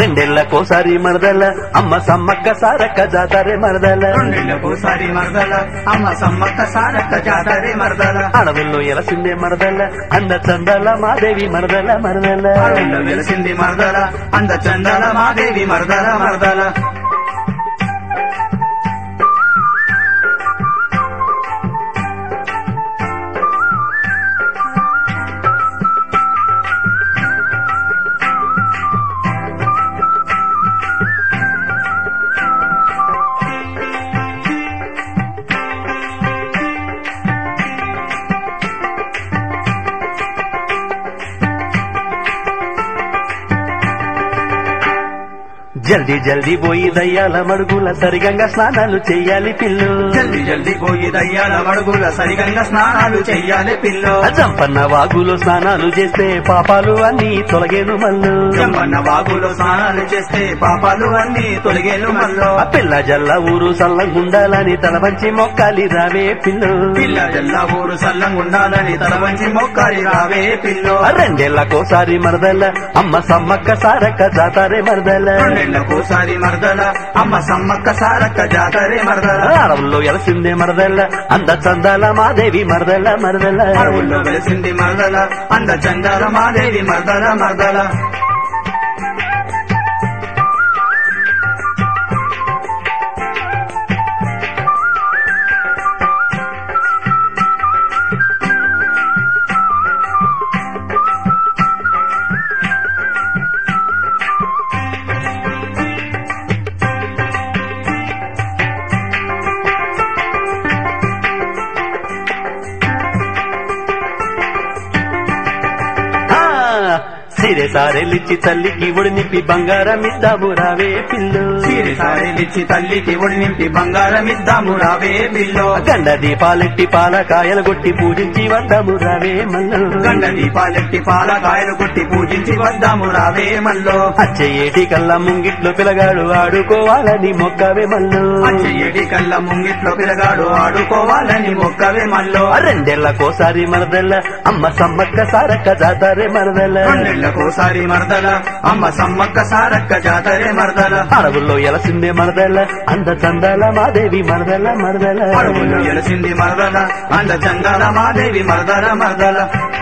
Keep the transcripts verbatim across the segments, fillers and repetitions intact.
రెండేళ్లకోసారి మరదల అమ్మ సమ్మక్క సారక్క జాతరే మరదల రెండేళ్లకోసారి మరదల అమ్మ సమ్మక్క సారక్క జాతరే మరదల అడవుల్లో ఎలసిందే మరదల అంద చందల మాదేవి మరదల మరదల అడవుల్లో వెలసింది మరదల అంద చందల మాదేవి మరదల మరదల జల్దీ జల్దీ పోయి దయ్యాల మడుగుల సరిగంగా స్నానాలు చెయ్యాలి పిల్లు జల్ది జల్ది పోయి దయ్యాల మడుగుల సరిగంగా స్నానాలు చెయ్యాలి పిల్లో జంపన్న వాగులో స్నానాలు చేస్తే పాపాలు అన్ని తొలగేను మల్లు జంపన్న వాగులో స్నానాలు చేస్తే పాపాలు అన్ని తొలగేను మల్లో ఆ పిల్ల జల్ల ఊరు సల్లంగుండాలని తల వంచి మొక్కాలి రావే పిల్లు పిల్ల జల్ల ఊరు సల్లంగుండాలని తల వంచి మొక్కాలి రావే పిల్లో రెండేళ్లకోసారి మరదల అమ్మ సమ్మక్క సారక్క జాతరే మరదల రెండేళ్లకోసారి మరదల అమ్మ సమ్మక్క సారక్క జాతరే మరదల అడవుల్లో ఎలసిందే మరదల అంద చందాల మాదేవి మరదల మరదల అడవుల్లో వెలిసింది మరదల అంద చందాల మాదేవి మరదల మరదల సిరే సారెలిచ్చి తల్లికి ఒడినిప్పి బంగారం ఇద్దాము రావే పిల్లు సిరి సారెలిచ్చి తల్లికి ఒడి నింపి బంగారం ఇద్దాము రావే పిల్లో గండ దీపాలెట్టి పాలకాయలు కొట్టి పూజించి వద్దాము రావే మల్లు గండ దీపాలెట్టి పాలకాయలు కొట్టి పూజించి వద్దాము రావే మల్లో అచ్చే ఏటి కల్లా ముంగిట్లో పిలగాడు ఆడుకోవాలని మొక్కవే మల్లు అచ్చయ్యడి కళ్ళ ముంగిట్లో పిలగాడు ఆడుకోవాలని మొక్కవే మల్లో రెండేళ్లకోసారి మరదల అమ్మ సమ్మక్క సారక్క జాతరే మరదల రెండేళ్లకోసారి మరదల అమ్మ సమ్మక్క సారక్క జాతరే మరదల అడవుల్లో ఎలసిందే మరదల అంద చందాల మాదేవి మరదల మరదల అడవుల్లో ఎలసింది మరదల అంద చందాల మాదేవి మరదల మరదల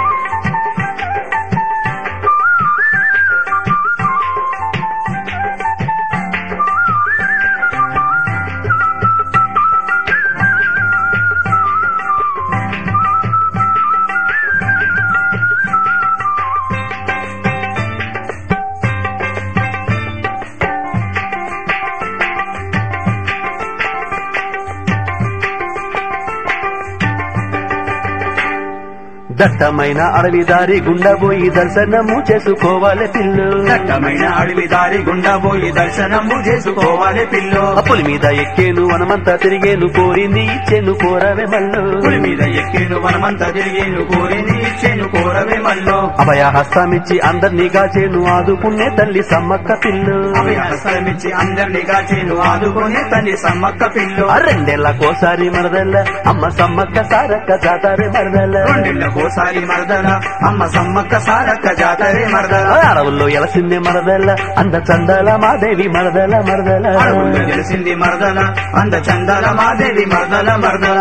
దట్టమైన అడవి దారి గుండా పోయి దర్శనము చేసుకోవాలి పిల్లు దట్టమైన అడవి దారి గుండా పోయి దర్శనము చేసుకోవాలి పిల్లో అప్పుల మీద ఎక్కేను వనమంతా తిరిగేను కోరింది ఇచ్చేను కోరవే మల్లు పులి మీద ఎక్కేను వనమంతా తిరిగేను కోరిని ఇచ్చేను కోరవే మల్లో అభయ హస్తమిచ్చి అందరినీ కాచేను ఆదుకునే తల్లి సమ్మక్క పిల్లు అభయహస్తమిచ్చి అందరినీ కాచేను ఆదుకునే తల్లి సమ్మక్క పిల్లో రెండేళ్లకోసారి మరదల్ల అమ్మ సమ్మక్క సారక్క జాతరే మరదల్ల రెండేళ్లకోసారి మరదల అమ్మ సమ్మక్క సారక్క జాతరే మరదల అడవుల్లో ఎలసిందే మరదల్ల అంద చందాల మాదేవి మరదల మరదల అడవుల్లో తెలిసింది మరదల అంద చందాల మాదేవి మరదల మరదల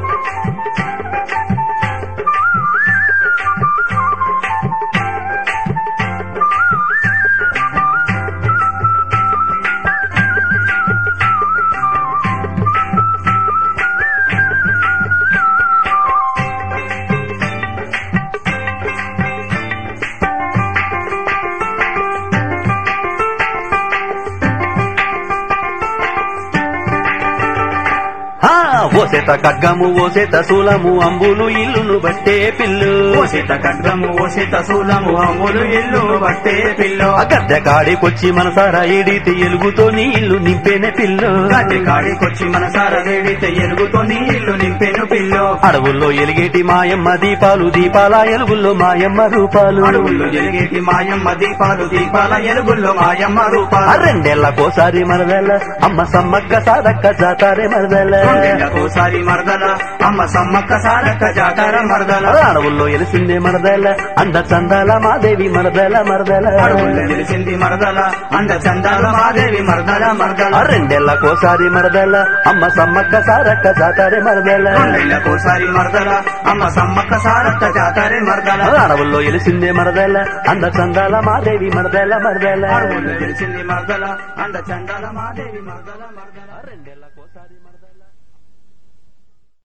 ఓసేత ఖడ్గము ఓసేత శూలము అంబులు ఇల్లును బట్టే పిల్లు ఓసేత ఖడ్గము ఓసేత శూలము అమ్ములు ఇల్లు బట్టే పిల్లో గద్దె కాడికొచ్చి మనసారా ఏడితే ఎలుగుతో నీ ఇల్లు నింపేనే పిల్లు గద్దె కాడికొచ్చి మనసారా వేడితే ఎలుగుతో నీ ఇల్లు నింపెను పిల్లో అడవుల్లో ఎలిగేటి మాయమ్మ దీపాలు దీపాల ఎలుగుల్లో మాయమ్మ రూపాలు అడవుల్లో ఎలిగేటి మాయమ్మ దీపాలు దీపాల ఎలుగుల్లో మాయమ్మ రూపాలు రెండేళ్లకోసారి మరదల అమ్మ సమ్మక్క సారక్క జాతరే మరదల రెండేళ్లకోసారి మరదల అమ్మ సమ్మక్క సారక్క జాతర మరదల అడవుల్లో ఎలిసిందే మరదల అంద చందాల మాదేవి మరదల మరదల అడవుల్లో నిలిచింది మరదల అంద చందాల మాదేవి మరదల మరదల రెండేళ్లకోసారి మరదల అమ్మ సమ్మక్క సారక్క జాతరే మరదల రెండేళ్లకోసారి మరదల అమ్మ సమ్మక్క సారక్క జాతర మరదల అడవుల్లో ఎలిసిందే మరదల అంద చందాల మాదేవి మరదల మరదల అడవుల్లో నిలిచింది మరదల అంద చందాల మాదేవి మరదల మరదల